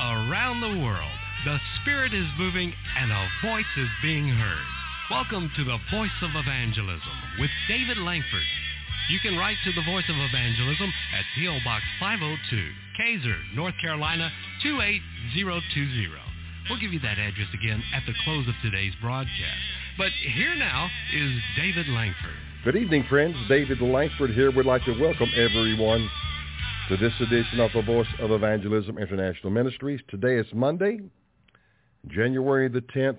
around the world. The Spirit is moving and a voice is being heard. Welcome to the Voice of Evangelism with David Langford. You can write to the Voice of Evangelism at P.O. Box 502, Kaiser, North Carolina 28020. We'll give you that address again at the close of today's broadcast. But here now is David Langford. Good evening, friends. David Langford here. We'd like to welcome everyone to this edition of the Voice of Evangelism International Ministries. Today is Monday, January the 10th,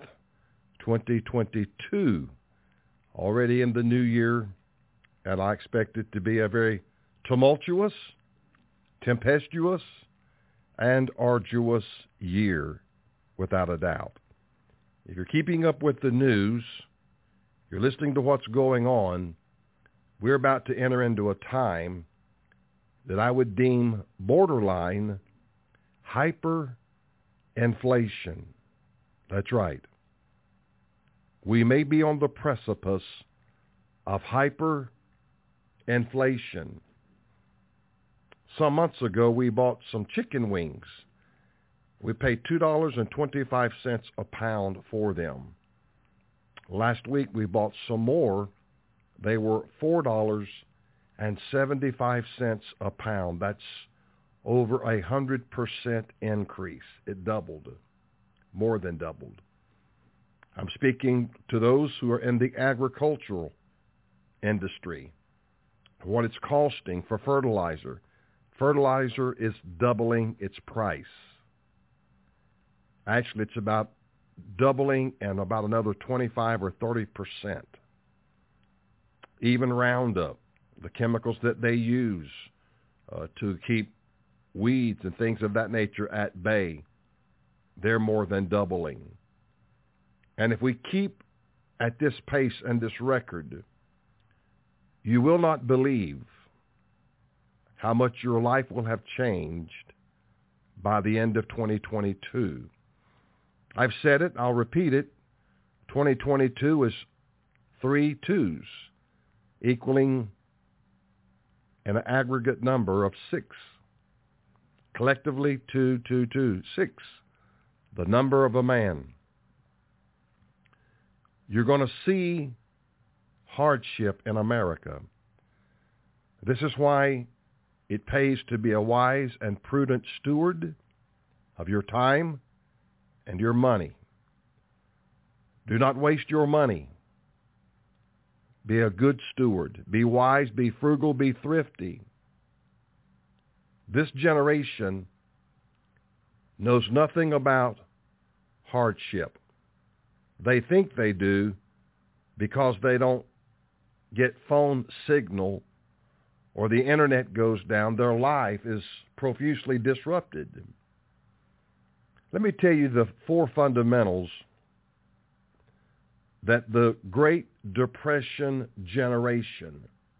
2022. Already in the new year, and I expect it to be a very tumultuous, tempestuous, and arduous year, without a doubt. If you're keeping up with the news, you're listening to what's going on, we're about to enter into a time that I would deem borderline hyperinflation. That's right. We may be on the precipice of hyperinflation. Some months ago, we bought some chicken wings. We paid $2.25 a pound for them. Last week, we bought some more. They were $4.75 a pound. That's over 100% increase. It doubled, more than doubled. I'm speaking to those who are in the agricultural industry. What it's costing for fertilizer. Fertilizer is doubling its price. Actually, it's about doubling and about another 25 or 30%. Even Roundup, the chemicals that they use to keep weeds and things of that nature at bay, they're more than doubling. And if we keep at this pace and this record, you will not believe how much your life will have changed by the end of 2022. I've said it, I'll repeat it. 2022 is 3 2s, equaling an aggregate number of 6. Collectively, 2, 2, 2, 6, the number of a man. You're going to see hardship in America. This is why it pays to be a wise and prudent steward of your time and your money. Do not waste your money. Be a good steward. Be wise, be frugal, be thrifty. This generation knows nothing about hardship. They think they do because they don't get phone signal or the internet goes down. Their life is profusely disrupted. Let me tell you the 4 fundamentals that the Great Depression generation,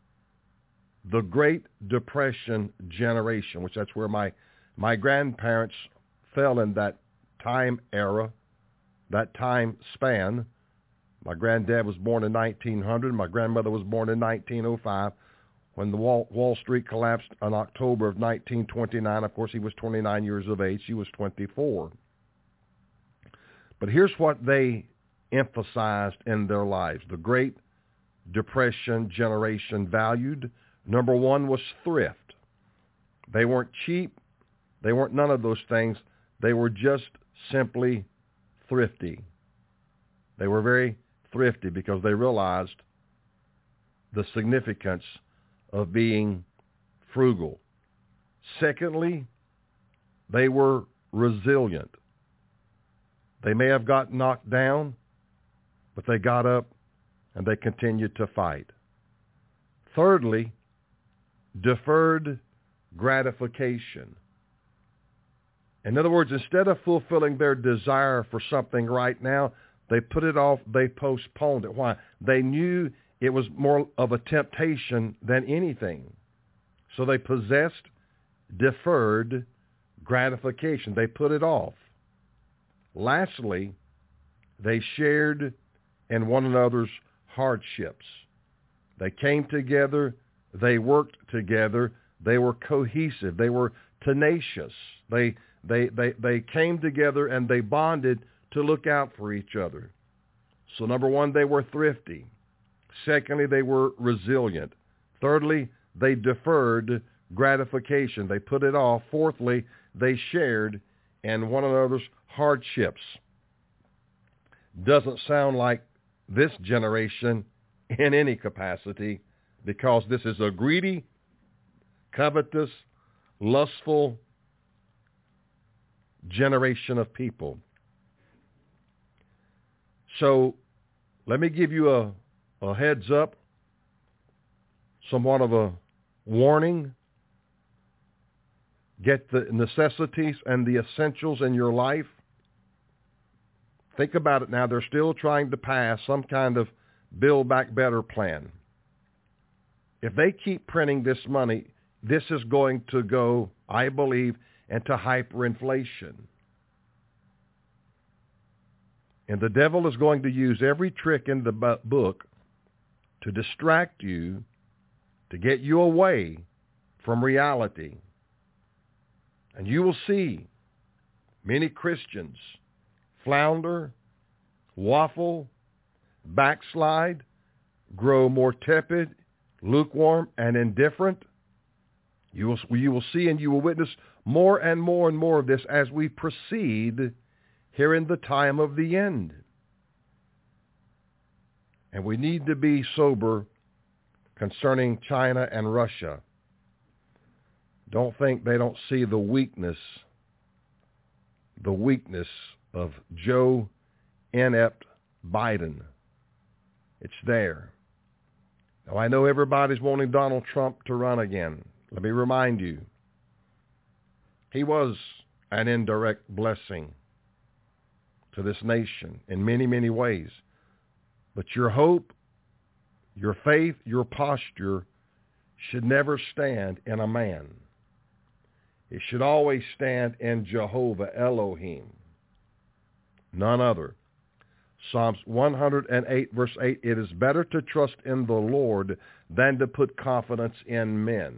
which that's where my grandparents fell in that time era, that time span. My granddad was born in 1900. My grandmother was born in 1905. When the Wall Street collapsed in October of 1929, of course, he was 29 years of age. She was 24. But here's what they emphasized in their lives. The Great Depression generation valued, number 1 was thrift. They weren't cheap. They weren't none of those things. They were just simply thrifty. They were very thrifty because they realized the significance of being frugal. Secondly, they were resilient. They may have got knocked down, but they got up and they continued to fight. Thirdly, deferred gratification. In other words, instead of fulfilling their desire for something right now, they put it off, they postponed it. Why? They knew it was more of a temptation than anything. So they possessed deferred gratification. They put it off. Lastly, they shared in one another's hardships. They came together, they worked together, they were cohesive, they were tenacious. They They came together and they bonded to look out for each other. So number one, they were thrifty. Secondly, they were resilient. Thirdly, they deferred gratification. They put it off. Fourthly, they shared in one another's hardships. Doesn't sound like this generation in any capacity, because this is a greedy, covetous, lustful generation of people. So let me give you a heads up, somewhat of a warning. Get the necessities and the essentials in your life. Think about it now. They're still trying to pass some kind of Build Back Better plan. If they keep printing this money, this is going to go, I believe, into hyperinflation. And the devil is going to use every trick in the book to distract you, to get you away from reality. And you will see many Christians flounder, waffle, backslide, grow more tepid, lukewarm, and indifferent. You will see and you will witness more and more and more of this as we proceed here in the time of the end. And we need to be sober concerning China and Russia. Don't think they don't see the weakness of Joe inept Biden. It's there. Now, I know everybody's wanting Donald Trump to run again. Let me remind you, he was an indirect blessing to this nation in many, many ways. But your hope, your faith, your posture should never stand in a man. It should always stand in Jehovah Elohim, none other. Psalms 108, verse 8, it is better to trust in the Lord than to put confidence in men.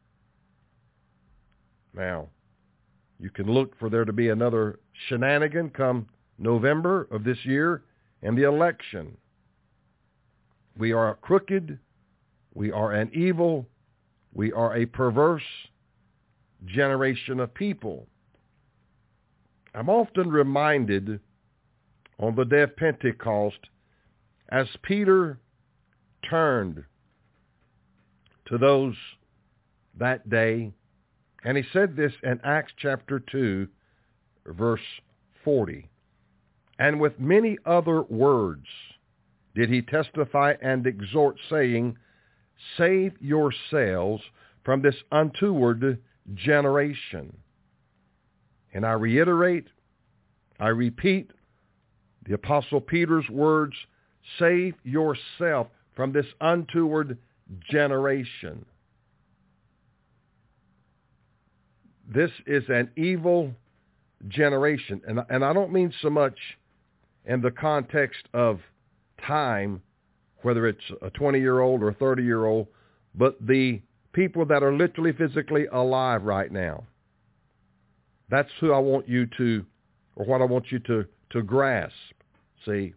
Now, you can look for there to be another shenanigan come November of this year and the election. We are crooked. We are an evil. We are a perverse generation of people. I'm often reminded on the day of Pentecost, as Peter turned to those that day, and he said this in Acts chapter 2, verse 40. And with many other words did he testify and exhort, saying, save yourselves from this untoward generation. And I reiterate, I repeat, the Apostle Peter's words, save yourself from this untoward generation. This is an evil generation. And I don't mean so much in the context of time, whether it's a 20-year-old or a 30-year-old, but the people that are literally physically alive right now. That's who I want you to, or what I want you to grasp. See,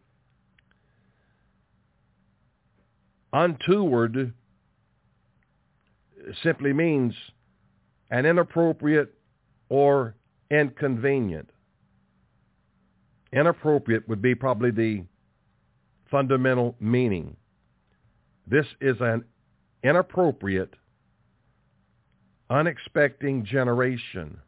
untoward simply means an inappropriate or inconvenient. Inappropriate would be probably the fundamental meaning. This is an inappropriate, unexpected generation.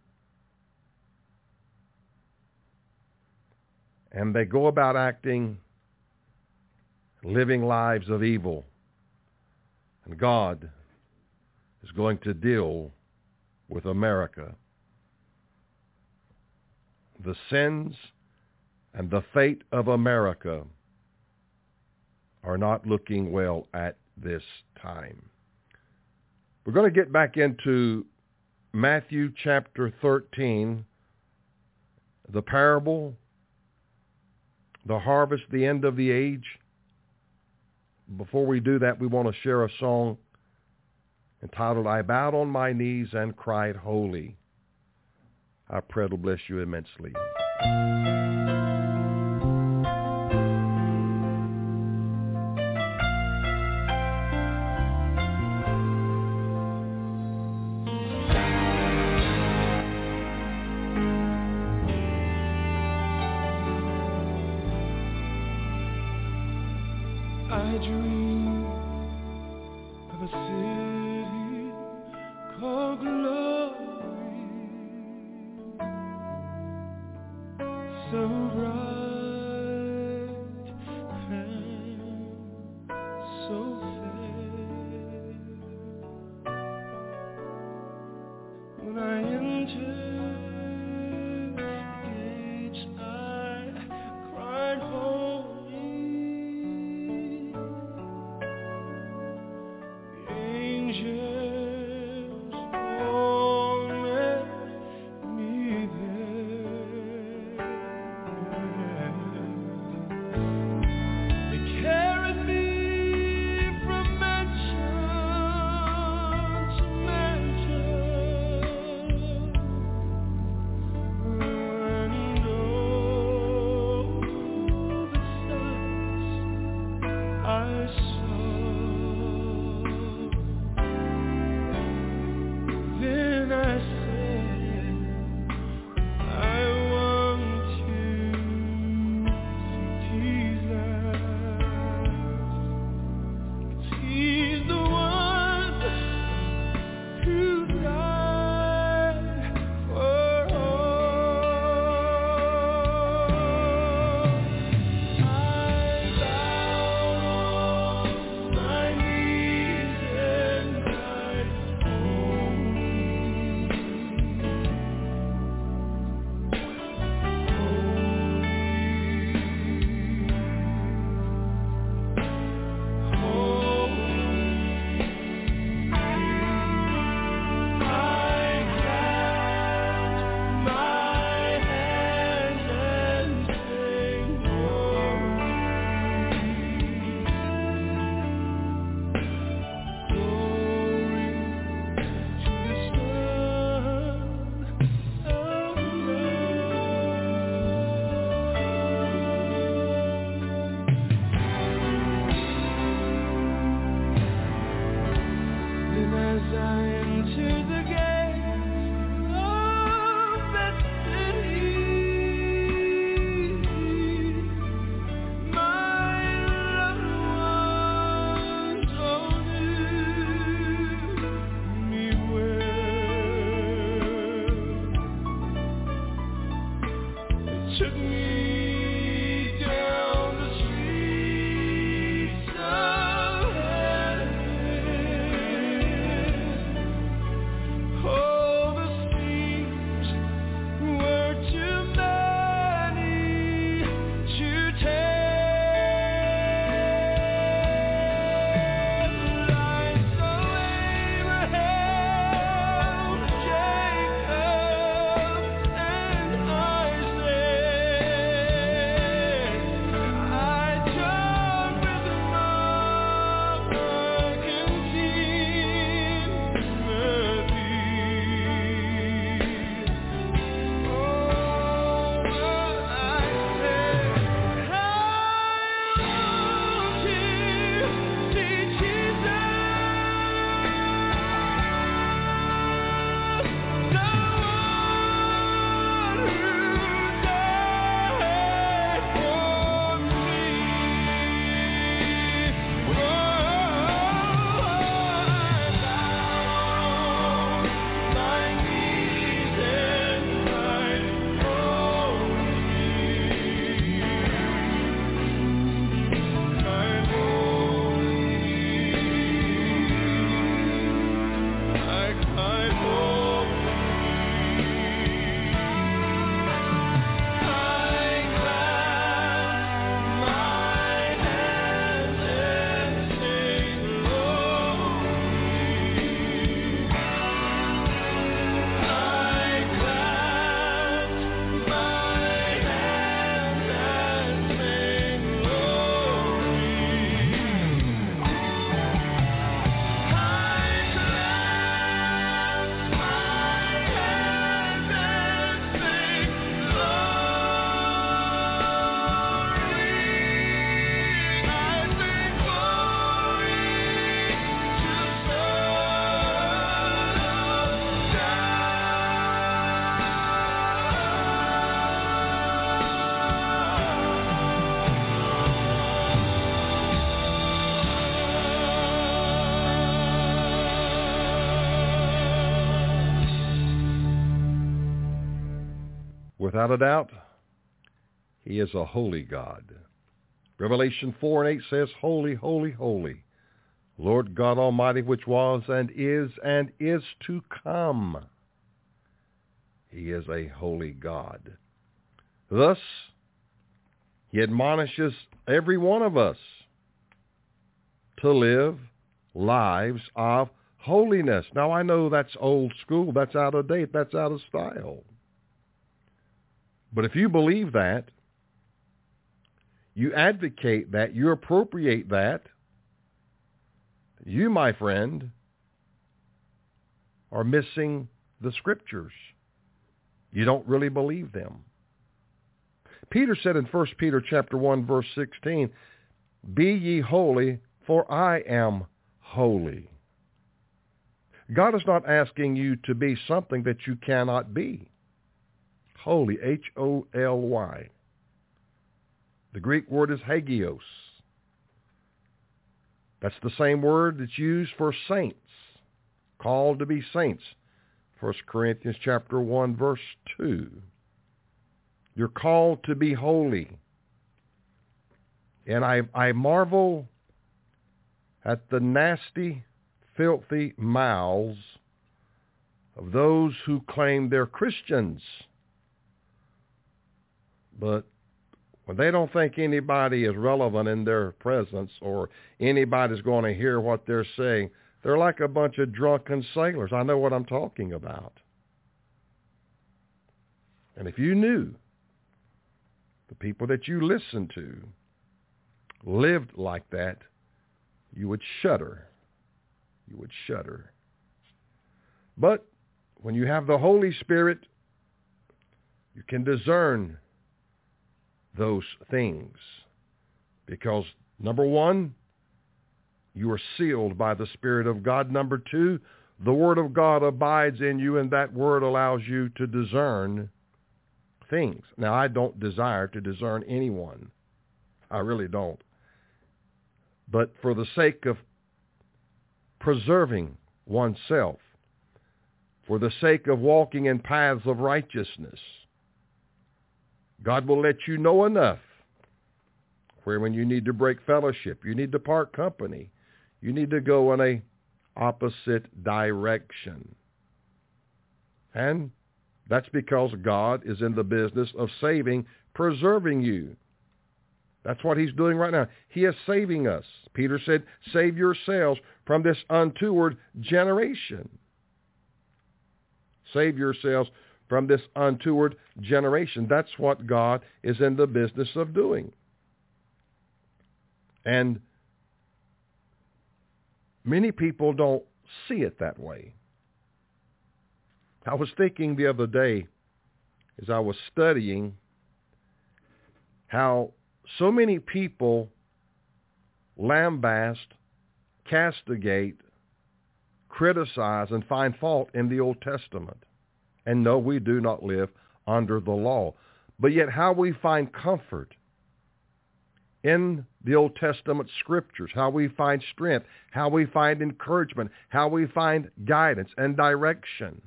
And they go about acting, living lives of evil. And God is going to deal with America. The sins and the fate of America are not looking well at this time. We're going to get back into Matthew chapter 13, the parable, the harvest, the end of the age. Before we do that, we want to share a song entitled, I Bowed on My Knees and Cried Holy. I pray it'll bless you immensely. I dream of a city called glory, so bright and so fair. When I enter the gates, I cried, holy. Angels all met me there. They carried me from mansion to mansion, and all the sights I saw. Then I said, I want to see Jesus. He's the one who died for all. I bowed on my knees and cried, Then as I enter the gates of that city, my loved ones all knew me well. They took me down the streets of all the streets were too many to tell. I saw Abraham, Jacob, and Isaac. Without a doubt, he is a holy God. Revelation 4:8 says, Holy, holy, holy, Lord God Almighty, which was and is to come. He is a holy God. Thus, he admonishes every one of us to live lives of holiness. Now, I know that's old school, that's out of date, that's out of style. But if you believe that, you advocate that, you appropriate that, you, my friend, are missing the Scriptures. You don't really believe them. Peter said in 1 Peter chapter 1, verse 16, Be ye holy, for I am holy. God is not asking you to be something that you cannot be. Holy, H-O-L-Y. The Greek word is hagios. That's the same word that's used for saints, called to be saints. 1 Corinthians chapter 1, verse 2. You're called to be holy. And I marvel at the nasty, filthy mouths of those who claim they're Christians. But when they don't think anybody is relevant in their presence or anybody's going to hear what they're saying, they're like a bunch of drunken sailors. I know what I'm talking about. And if you knew the people that you listen to lived like that, you would shudder. You would shudder. But when you have the Holy Spirit, you can discern those things. Because, number one, you are sealed by the Spirit of God. Number two, the Word of God abides in you, and that Word allows you to discern things. Now, I don't desire to discern anyone. I really don't. But for the sake of preserving oneself, for the sake of walking in paths of righteousness, God will let you know enough where when you need to break fellowship, you need to part company, you need to go in a opposite direction. And that's because God is in the business of saving, preserving you. That's what he's doing right now. He is saving us. Peter said, save yourselves from this untoward generation. Save yourselves from this untoward generation. That's what God is in the business of doing. And many people don't see it that way. I was thinking the other day as I was studying how so many people lambast, castigate, criticize, and find fault in the Old Testament. And no, we do not live under the law. But yet how we find comfort in the Old Testament scriptures, how we find strength, how we find encouragement, how we find guidance and direction.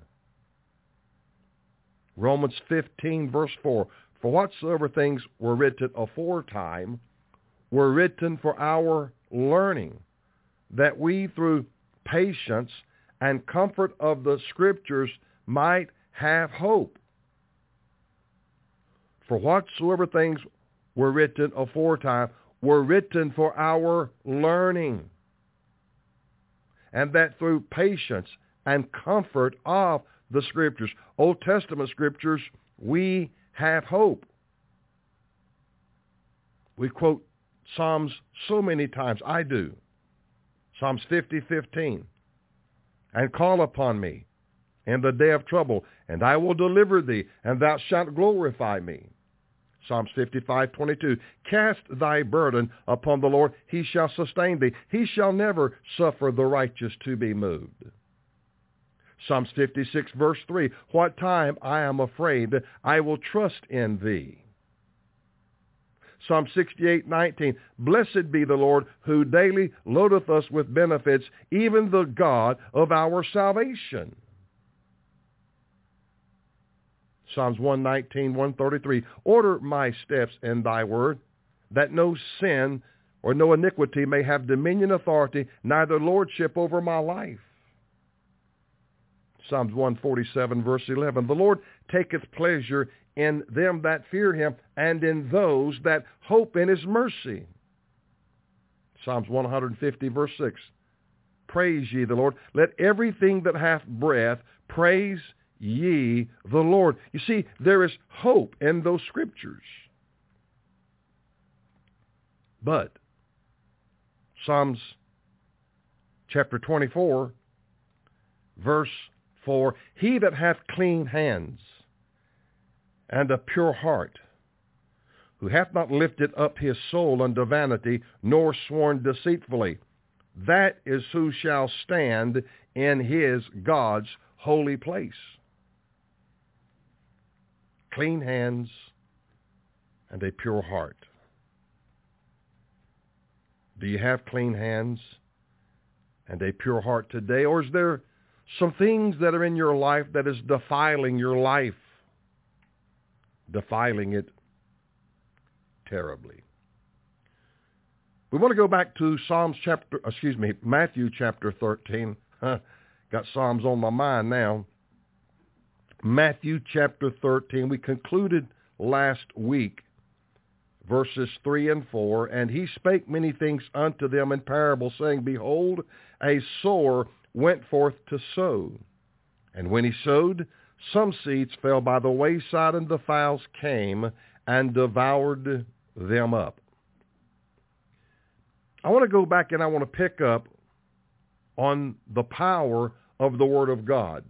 Romans 15, verse 4, For whatsoever things were written aforetime were written for our learning, that we through patience and comfort of the Scriptures might have hope. For whatsoever things were written aforetime were written for our learning, and that through patience and comfort of the Scriptures, Old Testament Scriptures, we have hope. We quote Psalms so many times. I do. Psalms 50:15. And call upon me in the day of trouble, and I will deliver thee, and thou shalt glorify me. Psalms 55:22. Cast thy burden upon the Lord, he shall sustain thee. He shall never suffer the righteous to be moved. Psalms 56, verse 3, What time I am afraid, I will trust in thee. Psalm 68:19, Blessed be the Lord, who daily loadeth us with benefits, even the God of our salvation. Psalms 119, 133. Order my steps in thy word, that no sin or no iniquity may have dominion, authority, neither lordship over my life. Psalms 147, verse 11. The Lord taketh pleasure in them that fear him, and in those that hope in his mercy. Psalms 150, verse 6. Praise ye the Lord. Let everything that hath breath praise ye the Lord. You see, there is hope in those scriptures. But Psalms chapter 24, verse 4, he that hath clean hands and a pure heart, who hath not lifted up his soul unto vanity, nor sworn deceitfully, that is who shall stand in his God's holy place. Clean hands and a pure heart. Do you have clean hands and a pure heart today? Or is there some things that are in your life that is defiling your life? Defiling it terribly. We want to go back to Matthew chapter 13. Got Psalms on my mind now. Matthew chapter 13. We concluded last week, verses 3 and 4. And he spake many things unto them in parables, saying, Behold, a sower went forth to sow. And when he sowed, some seeds fell by the wayside, and the fowls came and devoured them up. I want to go back and I want to pick up on the power of the Word of God.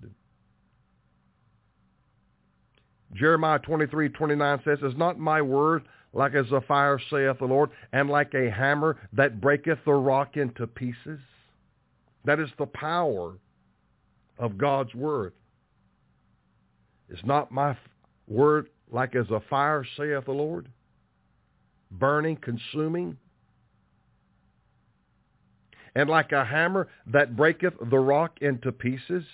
Jeremiah 23:29 says, Is not my word like as a fire, saith the Lord, and like a hammer that breaketh the rock into pieces? That is the power of God's Word. Is not my word like as a fire, saith the Lord? Burning, consuming. And like a hammer that breaketh the rock into pieces.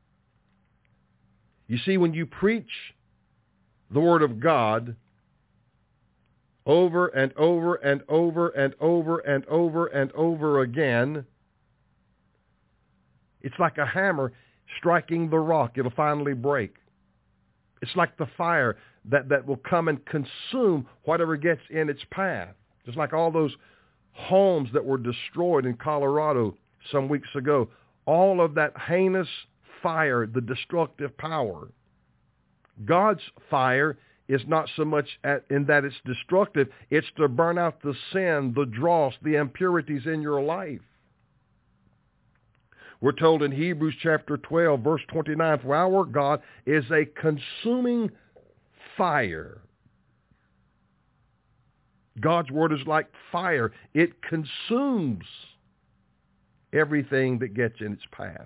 You see, when you preach the Word of God over and over and over and over and over and over again, it's like a hammer striking the rock. It'll finally break. It's like the fire that will come and consume whatever gets in its path. Just like all those homes that were destroyed in Colorado some weeks ago. All of that heinous fire, the destructive power. God's fire is not so much in that it's destructive. It's to burn out the sin, the dross, the impurities in your life. We're told in Hebrews chapter 12, verse 29, For our God is a consuming fire. God's Word is like fire. It consumes everything that gets in its path.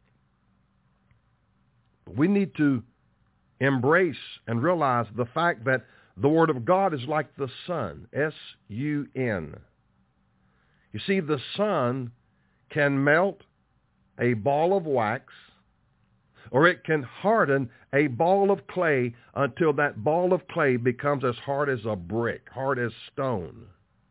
We need to embrace and realize the fact that the Word of God is like the sun, S-U-N. You see, the sun can melt a ball of wax, or it can harden a ball of clay until that ball of clay becomes as hard as a brick, hard as stone.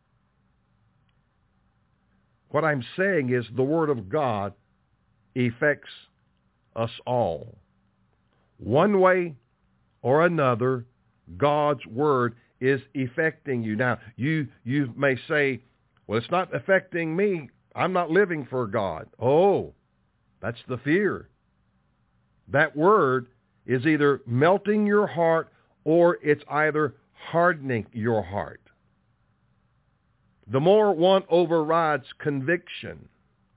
What I'm saying is the Word of God affects us all. One way or another, God's Word is affecting you. Now, you may say, well, it's not affecting me. I'm not living for God. Oh, that's the fear. That word is either melting your heart or it's either hardening your heart. The more one overrides conviction,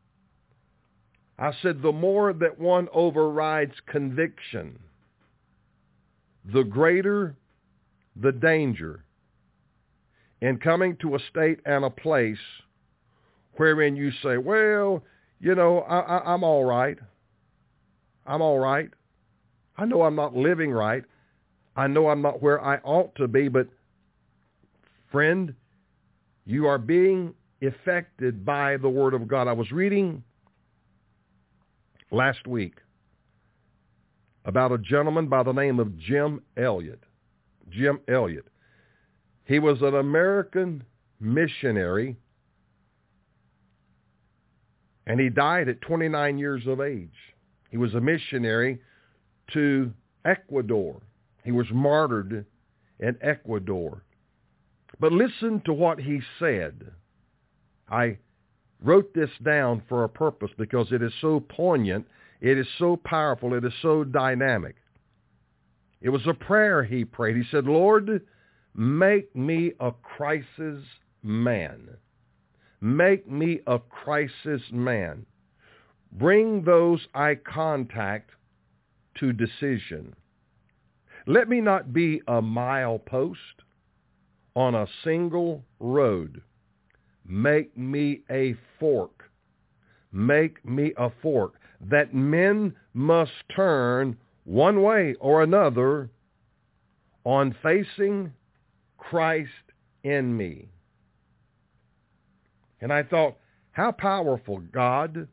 I said the more that one overrides conviction, the greater the danger in coming to a state and a place wherein you say, well, you know, I'm all right. I'm all right. I know I'm not living right. I know I'm not where I ought to be, but friend, you are being affected by the Word of God. I was reading last week about a gentleman by the name of Jim Elliot. Jim Elliot. He was an American missionary, and he died at 29 years of age. He was a missionary to Ecuador. He was martyred in Ecuador. But listen to what he said. I wrote this down for a purpose because it is so poignant, it is so powerful, it is so dynamic. It was a prayer he prayed. He said, Lord, make me a crisis man. Make me a crisis man. Bring those I contact to decision. Let me not be a milepost on a single road. Make me a fork. Make me a fork that men must turn one way or another on facing Christ in me. And I thought, how powerful, God.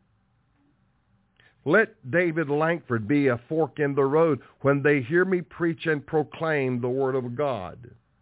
Let David Langford be a fork in the road when they hear me preach and proclaim the Word of God.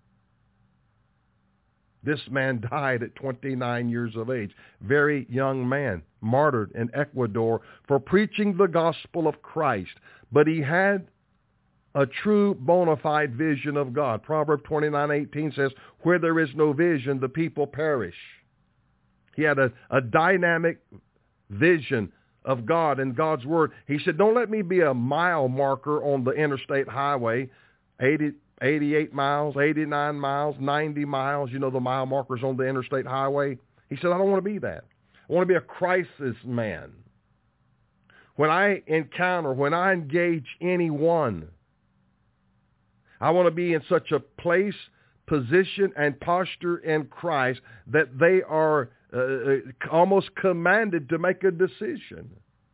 This man died at 29 years of age, very young man, martyred in Ecuador for preaching the gospel of Christ. But he had a true bona fide vision of God. Proverbs 29:18 says, where there is no vision, the people perish. He had a dynamic vision of God and God's Word. He said, don't let me be a mile marker on the interstate highway, 88 miles, 89 miles, 90 miles, you know, the mile markers on the interstate highway. He said, I don't want to be that. I want to be a crisis man. When I engage anyone, I want to be in such a place, position, and posture in Christ that they are almost commanded to make a decision.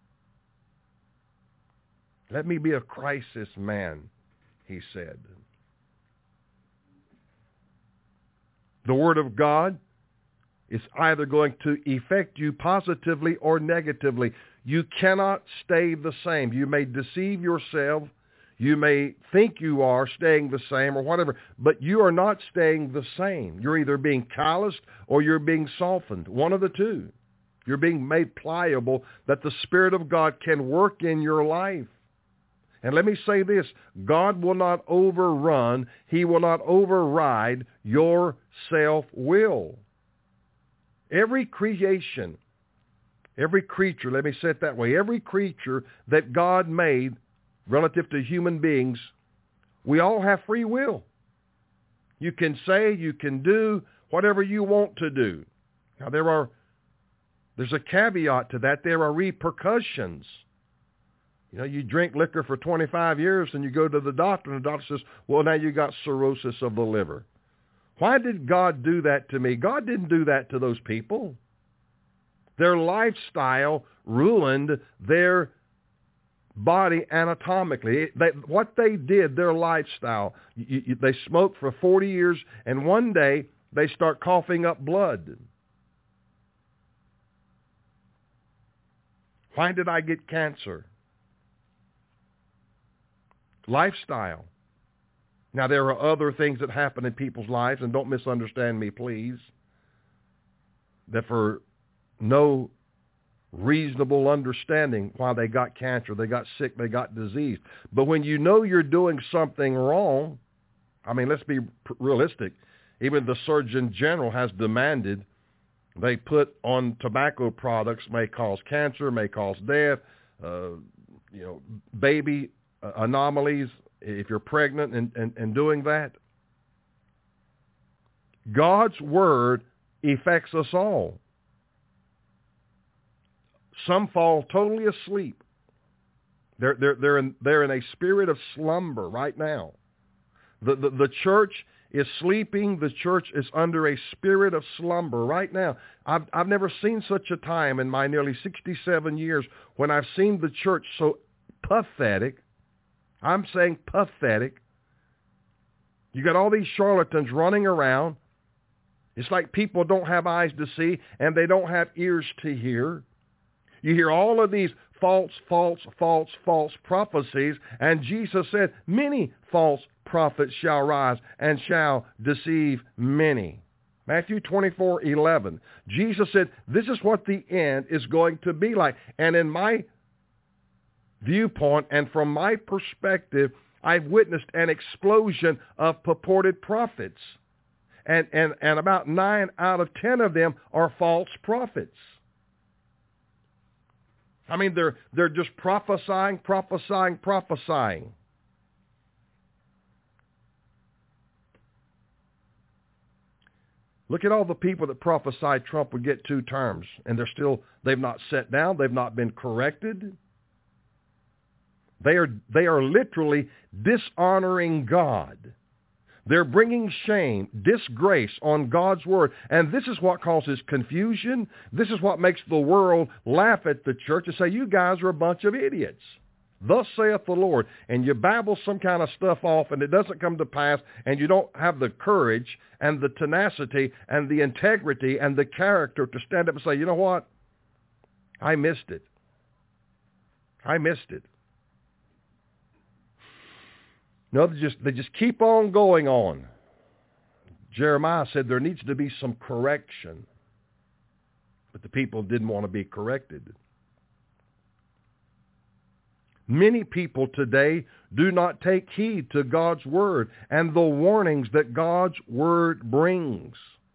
Let me be a crisis man, he said. The Word of God is either going to affect you positively or negatively. You cannot stay the same. You may deceive yourself. You may think you are staying the same or whatever, but you are not staying the same. You're either being calloused or you're being softened. One of the two. You're being made pliable that the Spirit of God can work in your life. And let me say this, God will not overrun, He will not override your self-will. Every creation, every creature, let me say it that way, every creature that God made relative to human beings, we all have free will. You can say, you can do whatever you want to do. Now there's a caveat to that. There are repercussions. You know, you drink liquor for 25 years and you go to the doctor and the doctor says, well, now you got cirrhosis of the liver. Why did God do that to me? God didn't do that to those people. Their lifestyle ruined their body anatomically. What they did, their lifestyle, they smoked for 40 years and one day they start coughing up blood. Why did I get cancer? Lifestyle. Now, there are other things that happen in people's lives, and don't misunderstand me, please, that for no reasonable understanding why they got cancer, they got sick, they got disease. But when you know you're doing something wrong, I mean, let's be realistic. Even the Surgeon General has demanded they put on tobacco products may cause cancer, may cause death, baby anomalies if you're pregnant and doing that. God's Word affects us all. Some fall totally asleep. They're in a spirit of slumber right now. The church is sleeping. The church is under a spirit of slumber right now. I've never seen such a time in my nearly 67 years when I've seen the church so pathetic. I'm saying pathetic. You got all these charlatans running around. It's like people don't have eyes to see and they don't have ears to hear. You hear all of these false prophecies. And Jesus said, many false prophets shall rise and shall deceive many. Matthew 24:11. Jesus said, this is what the end is going to be like. And in my viewpoint and from my perspective, I've witnessed an explosion of purported prophets. And about 9 out of 10 of them are false prophets. I mean, they're just prophesying. Look at all the people that prophesied Trump would get 2 terms, and they've not sat down, they've not been corrected. They are literally dishonoring God. They're bringing shame, disgrace on God's word. And this is what causes confusion. This is what makes the world laugh at the church and say, you guys are a bunch of idiots. Thus saith the Lord. And you babble some kind of stuff off and it doesn't come to pass, and you don't have the courage and the tenacity and the integrity and the character to stand up and say, you know what? I missed it. No, they just keep on going on. Jeremiah said there needs to be some correction, but the people didn't want to be corrected. Many people today do not take heed to God's word and the warnings that God's word brings.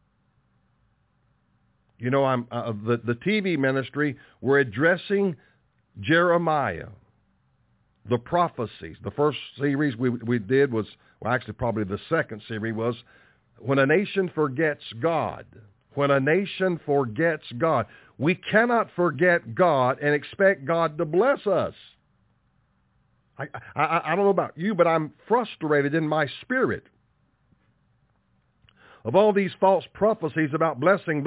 You know, the TV ministry, we're addressing Jeremiah. The prophecies. The first series we did was, well, actually probably the second series was, when a nation forgets God. When a nation forgets God. We cannot forget God and expect God to bless us. I don't know about you, but I'm frustrated in my spirit of all these false prophecies about blessing.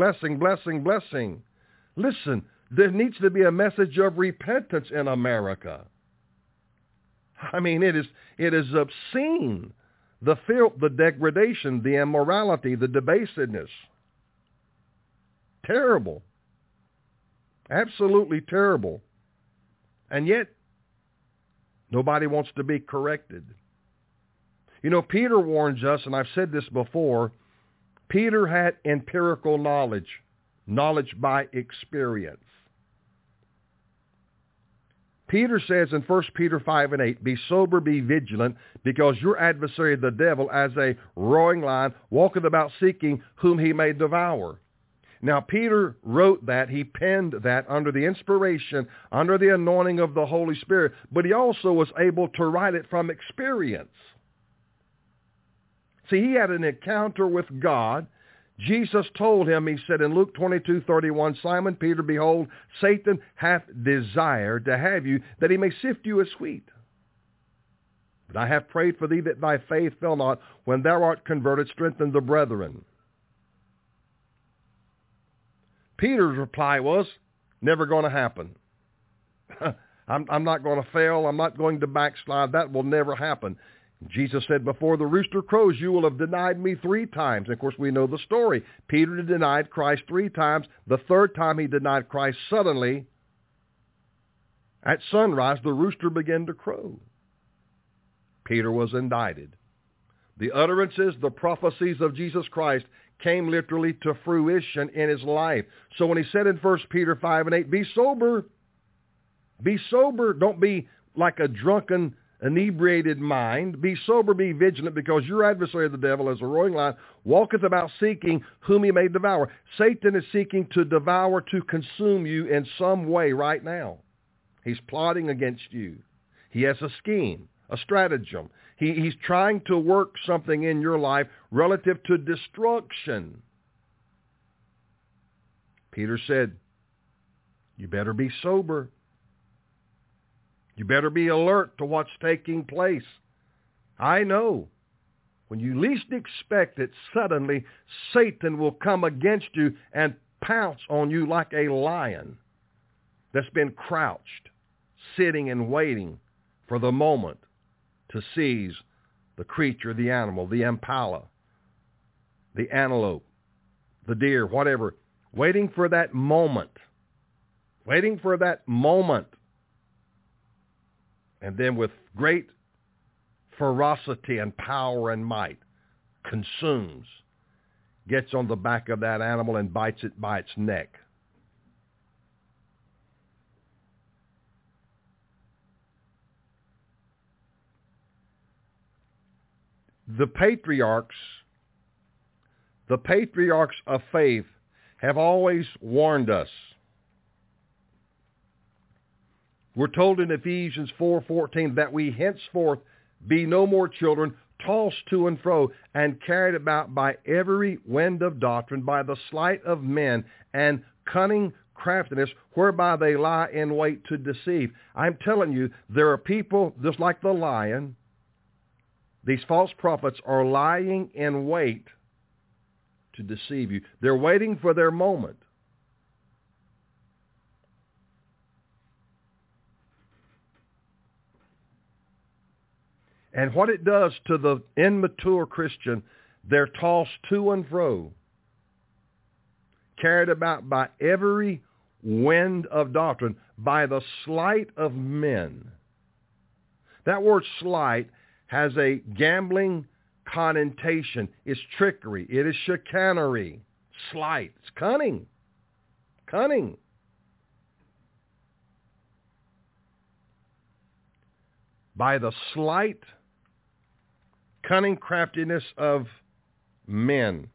Listen, there needs to be a message of repentance in America. I mean, it is obscene. The filth, the degradation, the immorality, the debasedness. Terrible. Absolutely terrible. And yet, nobody wants to be corrected. You know, Peter warns us, and I've said this before, Peter had empirical knowledge by experience. Peter says in 1 Peter 5:8, be sober, be vigilant, because your adversary, the devil, as a roaring lion, walketh about seeking whom he may devour. Now, Peter wrote that, he penned that under the inspiration, under the anointing of the Holy Spirit, but he also was able to write it from experience. See, he had an encounter with God. Jesus told him, he said in Luke 22:31, Simon Peter, behold, Satan hath desired to have you, that he may sift you as wheat. But I have prayed for thee that thy faith fail not. When thou art converted, strengthen the brethren. Peter's reply was, never going to happen. I'm not going to fail. I'm not going to backslide. That will never happen. Jesus said, before the rooster crows, you will have denied me 3 times. And of course, we know the story. Peter denied Christ 3 times. The 3rd time he denied Christ, suddenly, at sunrise, the rooster began to crow. Peter was indicted. The utterances, the prophecies of Jesus Christ came literally to fruition in his life. So when he said in 1 Peter 5:8, be sober. Be sober. Don't be like a drunken, inebriated mind. Be sober, be vigilant, because your adversary, the devil, as a roaring lion, walketh about seeking whom he may devour. Satan is seeking to devour, to consume you in some way right now. He's plotting against you. He has a scheme, a stratagem. He's trying to work something in your life relative to destruction. Peter said, you better be sober. You better be alert to what's taking place. I know when you least expect it, suddenly Satan will come against you and pounce on you like a lion that's been crouched, sitting and waiting for the moment to seize the creature, the animal, the impala, the antelope, the deer, whatever, waiting for that moment and then with great ferocity and power and might consumes, gets on the back of that animal and bites it by its neck. The patriarchs of faith have always warned us. We're told in Ephesians 4:14 that we henceforth be no more children, tossed to and fro and carried about by every wind of doctrine, by the sleight of men and cunning craftiness, whereby they lie in wait to deceive. I'm telling you, there are people just like the lion. These false prophets are lying in wait to deceive you. They're waiting for their moment. And what it does to the immature Christian, they're tossed to and fro, carried about by every wind of doctrine, by the sleight of men. That word sleight has a gambling connotation. It's trickery. It is chicanery. Sleight. It's cunning. Cunning. By the sleight, cunning craftiness of men,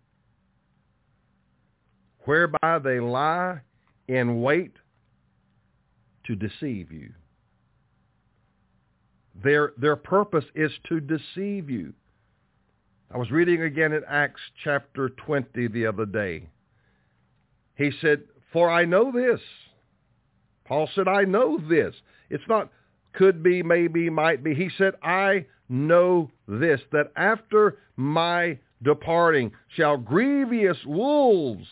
whereby they lie in wait to deceive you. Their purpose is to deceive you. I was reading again in Acts chapter 20 the other day. He said, for I know this. Paul said, I know this. It's not could be, maybe, might be. He said, I know this, that after my departing shall grievous wolves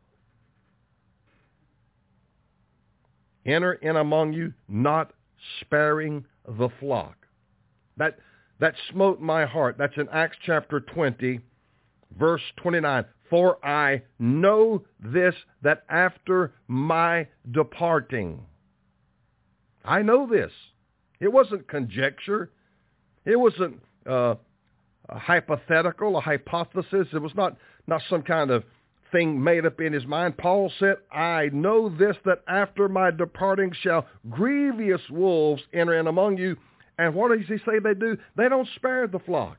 enter in among you, not sparing the flock. That smote my heart. That's in Acts chapter 20, verse 29. For I know this, that after my departing. I know this. It wasn't conjecture. It wasn't a hypothetical, a hypothesis. It was not some kind of thing made up in his mind. Paul said, I know this, that after my departing shall grievous wolves enter in among you. And what does he say they do? They don't spare the flock.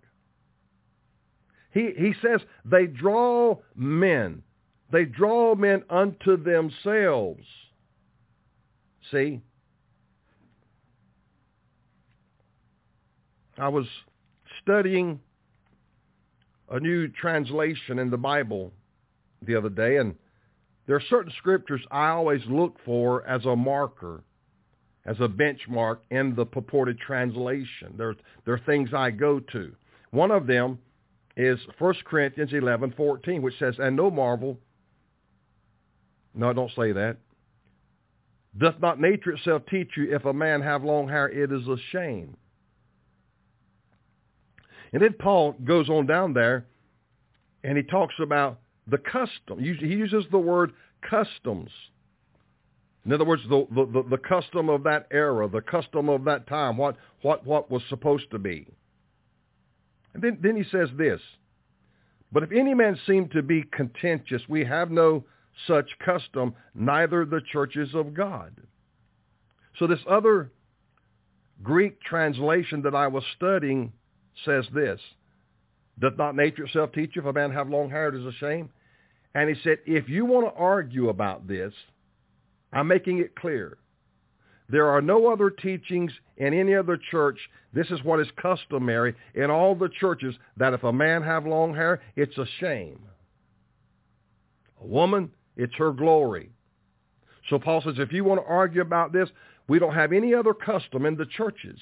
He says they draw men. They draw men unto themselves. See? I was studying a new translation in the Bible the other day, and there are certain scriptures I always look for as a marker, as a benchmark in the purported translation. There are things I go to. One of them is 1 Corinthians 11:14, which says, and no marvel, no, don't say that, doth not nature itself teach you, if a man have long hair, it is a shame. And then Paul goes on down there, and he talks about the custom. He uses the word customs. In other words, the custom of that era, the custom of that time, what was supposed to be. And then he says this, but if any man seem to be contentious, we have no such custom, neither the churches of God. So this other Greek translation that I was studying says this, doth not nature itself teach you, if a man have long hair, it is a shame? And he said, if you want to argue about this, I'm making it clear. There are no other teachings in any other church. This is what is customary in all the churches, that if a man have long hair, it's a shame. A woman, it's her glory. So Paul says, if you want to argue about this, we don't have any other custom in the churches.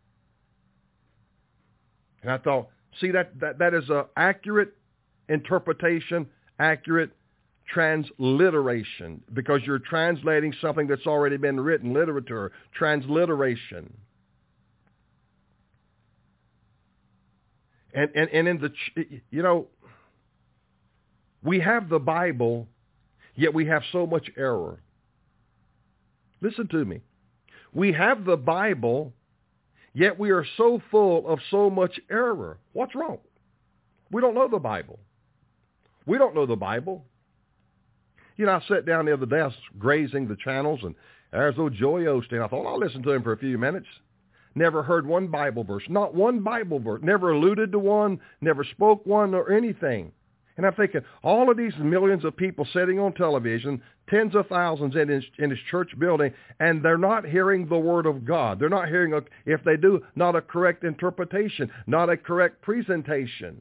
And I thought, see, that is an accurate interpretation, accurate transliteration, because you're translating something that's already been written, literature, transliteration. And in the, we have the Bible, yet we have so much error. Listen to me. We have the Bible, Yet we are so full of so much error. What's wrong? We don't know the Bible. We don't know the Bible. You know, I sat down the other day, I was grazing the channels, and there's old Joey Osteen. I thought, I'll listen to him for a few minutes. Never heard one Bible verse, not one Bible verse, never alluded to one, never spoke one or anything. And I'm thinking, all of these millions of people sitting on television, tens of thousands in his church building, and they're not hearing the Word of God. They're not hearing, if they do, not a correct interpretation, not a correct presentation.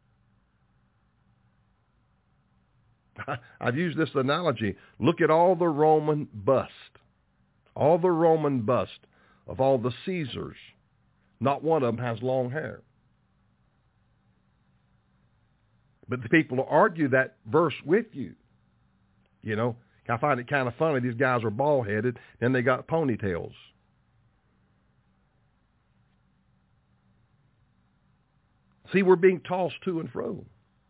I've used this analogy. Look at all the Roman bust. All the Roman bust of all the Caesars. Not one of them has long hair. But the people will argue that verse with you. You know, I find it kind of funny. These guys are bald-headed, and they got ponytails. See, we're being tossed to and fro.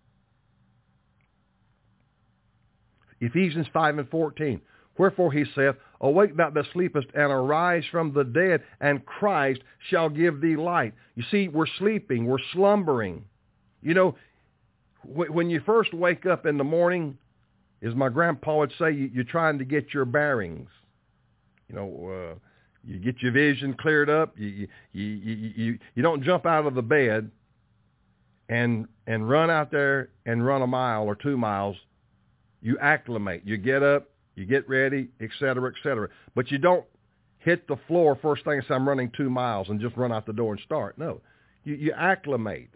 Ephesians 5:14. Wherefore he saith, Awake thou that sleepest, and arise from the dead, and Christ shall give thee light. You see, we're sleeping, we're slumbering. You know, when you first wake up in the morning, as my grandpa would say, you're trying to get your bearings. You know, you get your vision cleared up. You don't jump out of the bed and run out there and run a mile or 2 miles. You acclimate. You get up, you get ready, et cetera, et cetera. But you don't hit the floor first thing and say, I'm running 2 miles, and just run out the door and start. No, you acclimate.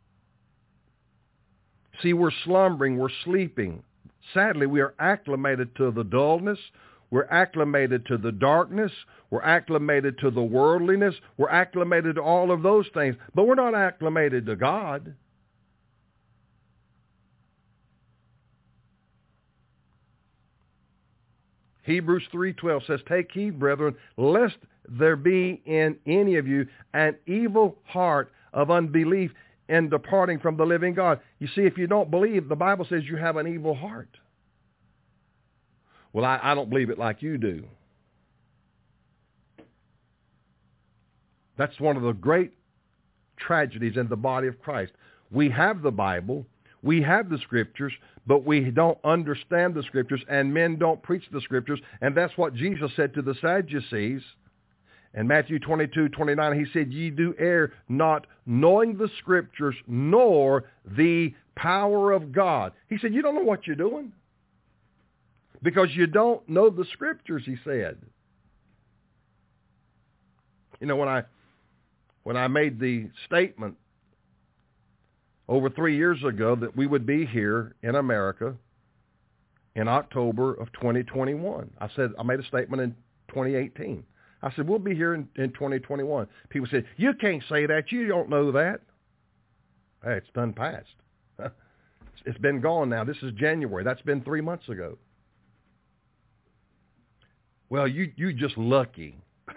See, we're slumbering, we're sleeping. Sadly, we are acclimated to the dullness. We're acclimated to the darkness. We're acclimated to the worldliness. We're acclimated to all of those things. But we're not acclimated to God. Hebrews 3:12 says, Take heed, brethren, lest there be in any of you an evil heart of unbelief in departing from the living God. You see, if you don't believe, the Bible says you have an evil heart. Well, I don't believe it like you do. That's one of the great tragedies in the body of Christ. We have the Bible, we have the Scriptures, but we don't understand the Scriptures, and men don't preach the Scriptures, and that's what Jesus said to the Sadducees. In Matthew 22:29, he said, Ye do err, not knowing the Scriptures, nor the power of God. He said, you don't know what you're doing. Because you don't know the Scriptures, he said. You know, when I made the statement over 3 years ago that we would be here in America in October of 2021, I made a statement in 2018. I said, we'll be here in 2021. People said, you can't say that. You don't know that. Hey, it's done past. It's been gone now. This is January. That's been 3 months ago. Well, you just lucky.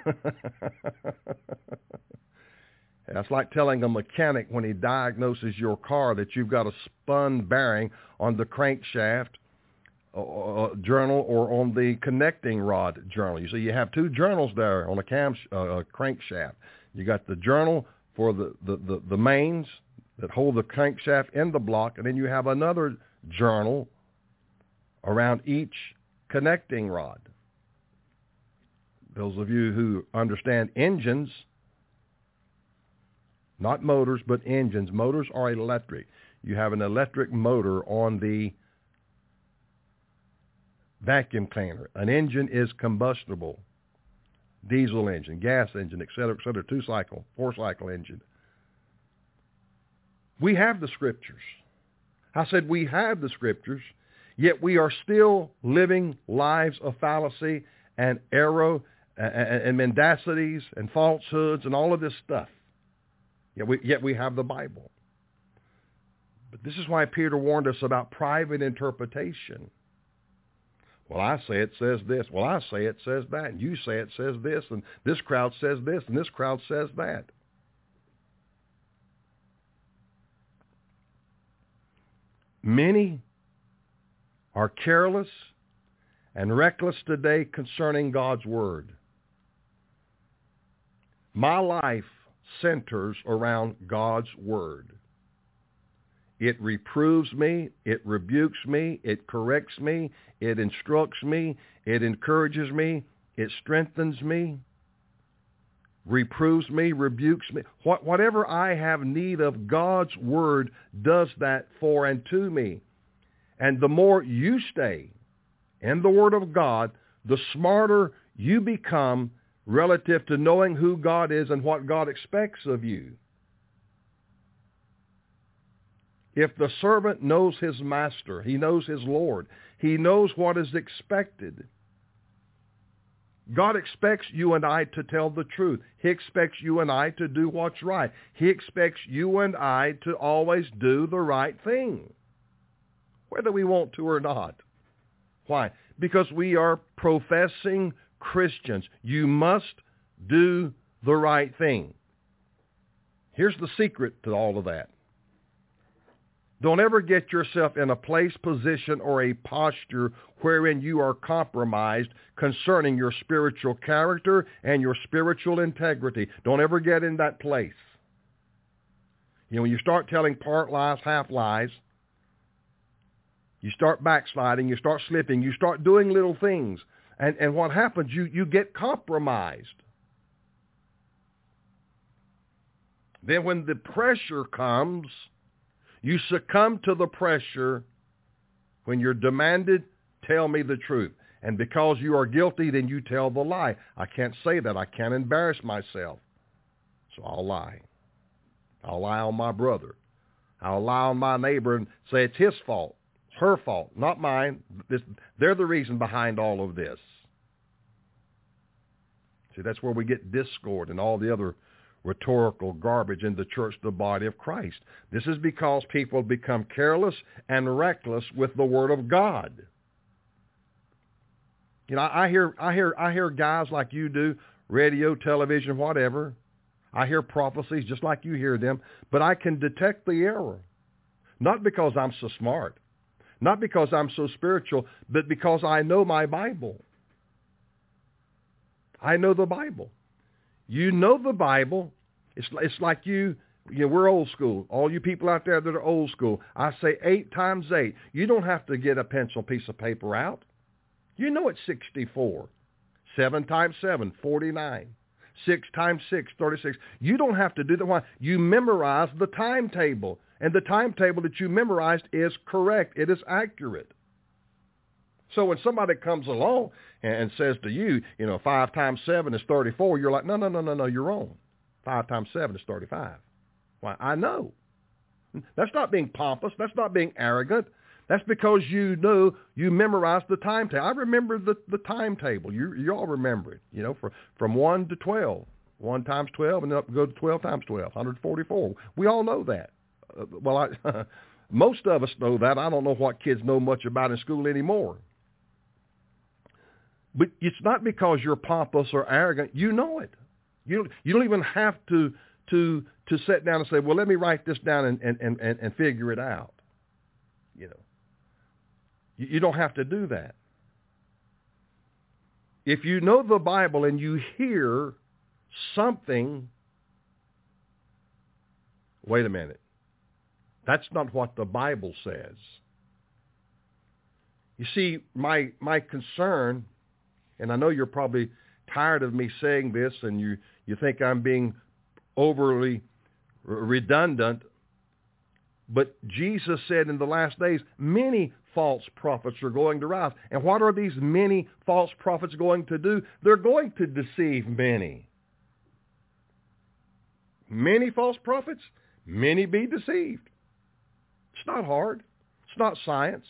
That's like telling a mechanic when he diagnoses your car that you've got a spun bearing on the crankshaft journal or on the connecting rod journal. You see, you have two journals there on a crankshaft. You got the journal for the mains that hold the crankshaft in the block, and then you have another journal around each connecting rod. Those of you who understand engines, not motors, but engines. Motors are electric. You have an electric motor on the vacuum cleaner. An engine is combustible. Diesel engine, gas engine, et cetera, 2-cycle, 4-cycle engine. We have the Scriptures. I said we have the Scriptures, yet we are still living lives of fallacy and error and mendacities and falsehoods and all of this stuff. Yet we have the Bible. But this is why Peter warned us about private interpretation. Well, I say it says this. Well, I say it says that. And you say it says this. And this crowd says this. And this crowd says that. Many are careless and reckless today concerning God's Word. My life centers around God's Word. It reproves me, it rebukes me, it corrects me, it instructs me, it encourages me, it strengthens me, reproves me, rebukes me. Whatever I have need of, God's Word does that for and to me. And the more you stay in the Word of God, the smarter you become relative to knowing who God is and what God expects of you. If the servant knows his master, he knows his Lord, he knows what is expected. God expects you and I to tell the truth. He expects you and I to do what's right. He expects you and I to always do the right thing, whether we want to or not. Why? Because we are professing Christians. You must do the right thing. Here's the secret to all of that. Don't ever get yourself in a place, position, or a posture wherein you are compromised concerning your spiritual character and your spiritual integrity. Don't ever get in that place. You know, when you start telling part lies, half lies, you start backsliding, you start slipping, you start doing little things. And what happens, you get compromised. Then when the pressure comes, you succumb to the pressure when you're demanded, tell me the truth. And because you are guilty, then you tell the lie. I can't say that. I can't embarrass myself. So I'll lie. I'll lie on my brother. I'll lie on my neighbor and say it's his fault. It's her fault, not mine. They're the reason behind all of this. See, that's where we get discord and all the other rhetorical garbage in the church, the body of Christ. This is because people become careless and reckless with the Word of God. You know, I hear guys like you do, radio, television, whatever. I hear prophecies just like you hear them, but I can detect the error. Not because I'm so smart, not because I'm so spiritual, but because I know my Bible. I know the Bible. You know the Bible. It's like you know, we're old school. All you people out there that are old school, I say 8 times 8. You don't have to get a pencil piece of paper out. You know it's 64. 7 times 7, 49. 6 times 6, 36. You don't have to do that. Why? You memorize the timetable. And the timetable that you memorized is correct. It is accurate. So when somebody comes along and says to you, 5 times 7 is 34, you're like, no, you're wrong. 5 times 7 is 35. Why? I know. That's not being pompous. That's not being arrogant. That's because you know you memorized the timetable. I remember the timetable. You all remember it, from 1 to 12. 1 times 12 and then up go to 12 times 12, 144. We all know that. Most of us know that. I don't know what kids know much about in school anymore. But it's not because you're pompous or arrogant. You know it. You don't even have to sit down and say, well, let me write this down and figure it out. You don't have to do that. If you know the Bible and you hear something, wait a minute. That's not what the Bible says. You see, my concern, and I know you're probably tired of me saying this and you think I'm being overly redundant, but Jesus said in the last days, many false prophets are going to rise. And what are these many false prophets going to do? They're going to deceive many. Many false prophets, many be deceived. It's not hard. It's not science.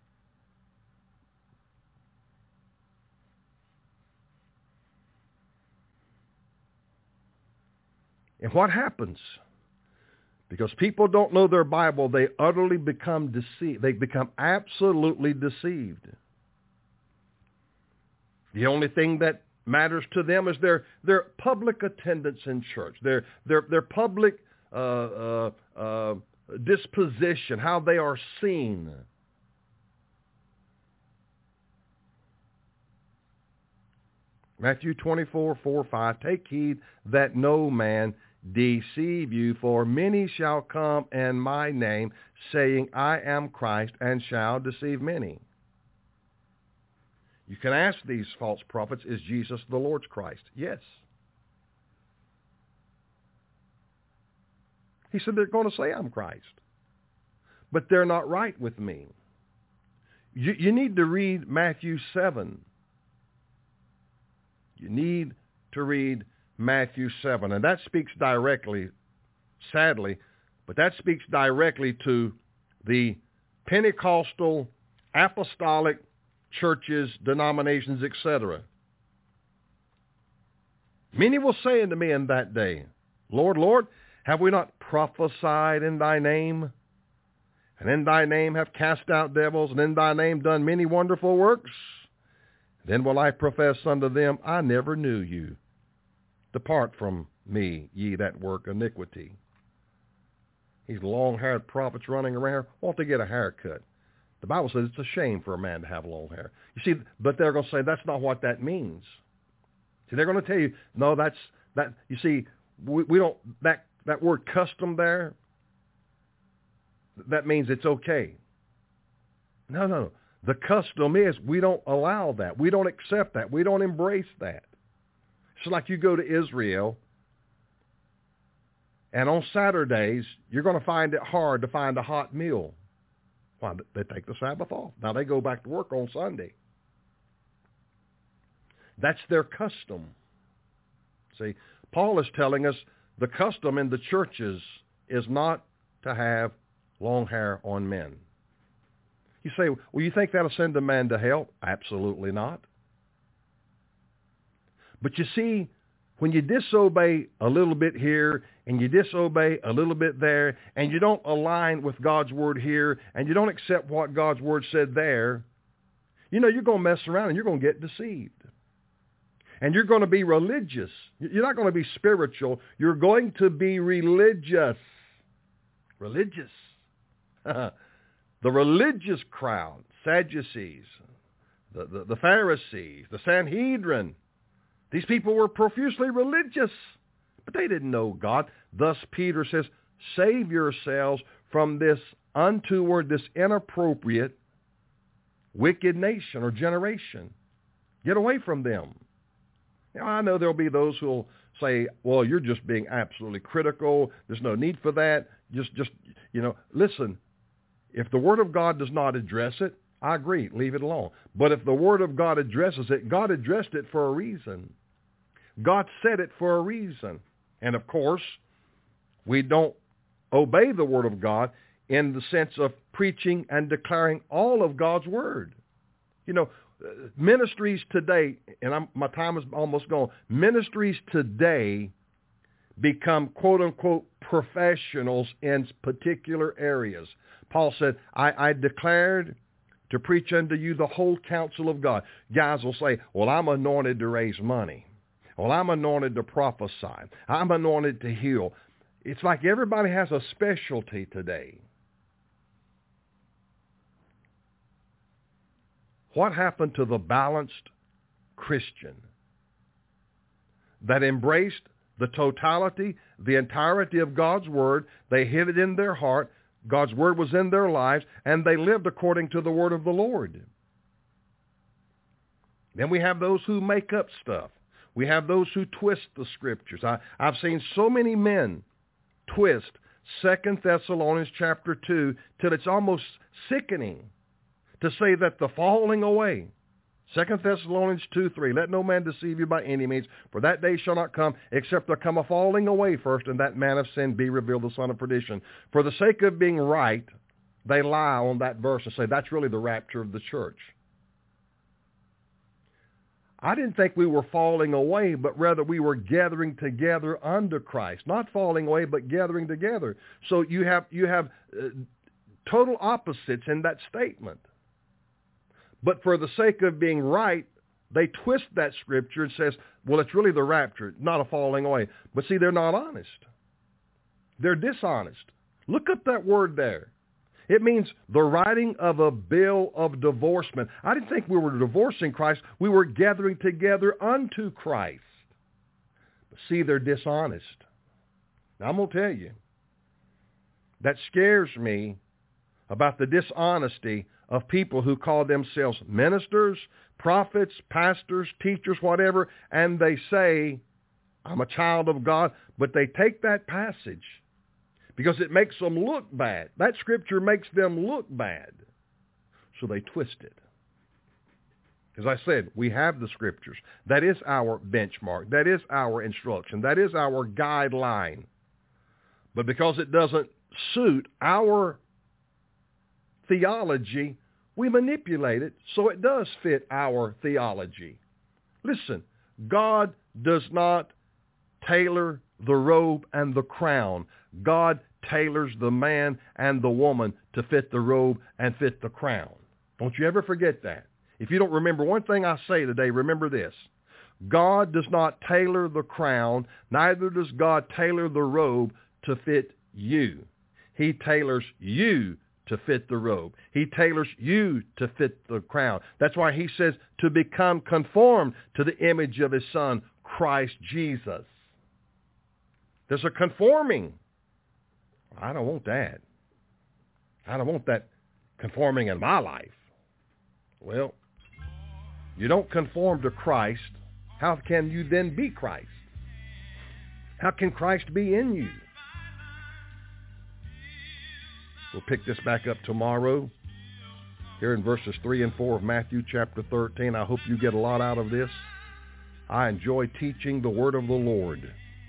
And what happens? Because people don't know their Bible, they utterly become deceived. They become absolutely deceived. The only thing that matters to them is their public attendance in church, their public disposition, how they are seen. Matthew 24:4-5, take heed that no man deceive you, for many shall come in my name, saying, I am Christ, and shall deceive many. You can ask these false prophets, is Jesus the Lord's Christ? Yes. He said they're going to say I'm Christ, but they're not right with me. You need to read Matthew 7. You need to read Matthew 7. And that speaks directly, sadly, but that speaks directly to the Pentecostal, apostolic churches, denominations, etc. Many will say unto me in that day, Lord, Lord, have we not prophesied in thy name? And in thy name have cast out devils, and in thy name done many wonderful works? Then will I profess unto them, I never knew you. Depart from me, ye that work iniquity. These long-haired prophets running around want to get a haircut. The Bible says it's a shame for a man to have long hair. You see, but they're going to say that's not what that means. See, they're going to tell you, no, that's that. You see, we don't that word custom there. That means it's okay. No. The custom is we don't allow that. We don't accept that. We don't embrace that. It's like you go to Israel, and on Saturdays, you're going to find it hard to find a hot meal. Why? They take the Sabbath off. Now they go back to work on Sunday. That's their custom. See, Paul is telling us the custom in the churches is not to have long hair on men. You say, well, you think that'll send a man to hell? Absolutely not. But you see, when you disobey a little bit here and you disobey a little bit there and you don't align with God's word here and you don't accept what God's word said there, you know, you're going to mess around and you're going to get deceived. And you're going to be religious. You're not going to be spiritual. You're going to be religious. Religious. The religious crowd, Sadducees, the Pharisees, the Sanhedrin, these people were profusely religious, but they didn't know God. Thus Peter says, save yourselves from this untoward, this inappropriate, wicked nation or generation. Get away from them. Now, I know there'll be those who will say, well, you're just being absolutely critical. There's no need for that. Just listen. If the Word of God does not address it, I agree, leave it alone. But if the Word of God addresses it, God addressed it for a reason. God said it for a reason. And of course, we don't obey the Word of God in the sense of preaching and declaring all of God's Word. You know, ministries today, and my time is almost gone, ministries today become quote-unquote professionals in particular areas. Paul said, I declared to preach unto you the whole counsel of God. Guys will say, well, I'm anointed to raise money. Well, I'm anointed to prophesy. I'm anointed to heal. It's like everybody has a specialty today. What happened to the balanced Christian that embraced the totality, the entirety of God's Word? They hid it in their heart. God's Word was in their lives, and they lived according to the Word of the Lord. Then we have those who make up stuff. We have those who twist the Scriptures. I've seen so many men twist 2 Thessalonians chapter 2 till it's almost sickening to say that the falling away, 2 Thessalonians 2:3, let no man deceive you by any means, for that day shall not come, except there come a falling away first, and that man of sin be revealed, the son of perdition. For the sake of being right, they lie on that verse and say that's really the rapture of the church. I didn't think we were falling away, but rather we were gathering together under Christ. Not falling away, but gathering together. So you have total opposites in that statement. But for the sake of being right, they twist that scripture and says, well, it's really the rapture, not a falling away. But see, they're not honest. They're dishonest. Look up that word there. It means the writing of a bill of divorcement. I didn't think we were divorcing Christ. We were gathering together unto Christ. But see, they're dishonest. Now, I'm going to tell you, that scares me about the dishonesty of people who call themselves ministers, prophets, pastors, teachers, whatever, and they say, I'm a child of God, but they take that passage because it makes them look bad. That scripture makes them look bad. So they twist it. As I said, we have the scriptures. That is our benchmark. That is our instruction. That is our guideline. But because it doesn't suit our theology, we manipulate it so it does fit our theology. Listen, God does not tailor the robe and the crown. God tailors the man and the woman to fit the robe and fit the crown. Don't you ever forget that. If you don't remember one thing I say today, remember this. God does not tailor the crown, neither does God tailor the robe to fit you. He tailors you to fit the robe. He tailors you to fit the crown. That's why he says to become conformed to the image of his Son, Christ Jesus. There's a conforming. I don't want that. I don't want that conforming in my life. Well, you don't conform to Christ. How can you then be Christ? How can Christ be in you? We'll pick this back up tomorrow here in verses 3 and 4 of Matthew chapter 13. I hope you get a lot out of this. I enjoy teaching the word of the Lord.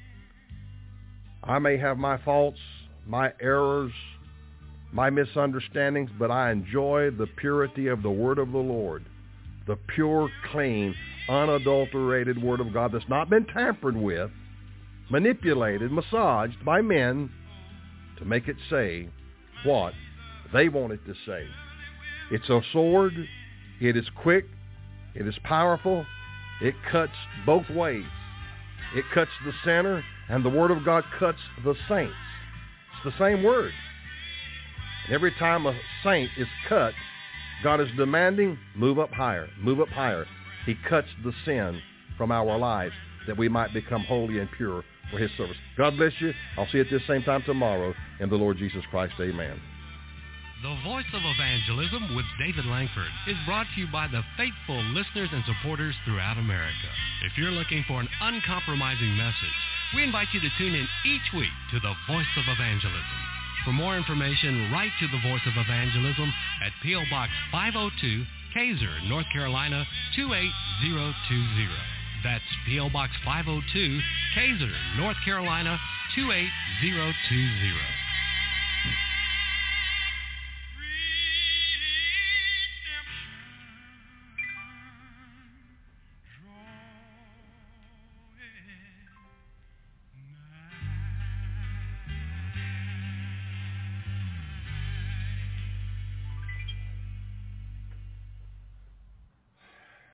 I may have my faults, my errors, my misunderstandings, but I enjoy the purity of the word of the Lord. The pure, clean, unadulterated word of God that's not been tampered with, manipulated, massaged by men to make it say what they want it to say. It's a sword. It is quick. It is powerful. It cuts both ways. It cuts the sinner, and the word of God cuts the saints. It's the same word. And every time a saint is cut, God is demanding, move up higher, move up higher. He cuts the sin from our lives that we might become holy and pure for his service. God bless you. I'll see you at this same time tomorrow in the Lord Jesus Christ. Amen. The Voice of Evangelism with David Langford is brought to you by the faithful listeners and supporters throughout America. If you're looking for an uncompromising message, we invite you to tune in each week to the Voice of Evangelism. For more information, write to the Voice of Evangelism at P.O. Box 502, Kaiser, North Carolina 28020. That's P.O. Box 502, Kaiser, North Carolina 28020.